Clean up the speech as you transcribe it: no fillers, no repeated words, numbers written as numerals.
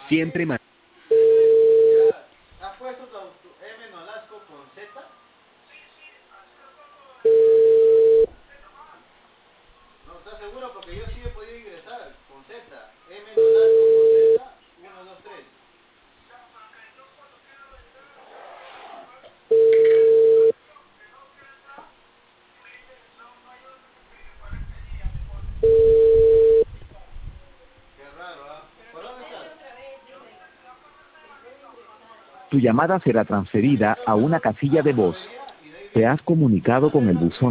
Siempre más. ¿Has puesto tu M Nolasco con Z? No, ¿estás seguro? Porque yo sí he podido ingresar con Z. M Nolasco con Z, 1, 2, 3. Qué raro, ¿ah? ¿Por dónde estás? Tu llamada será transferida a una casilla de voz. Avería y de ahí Te viene. has comunicado con el buzón.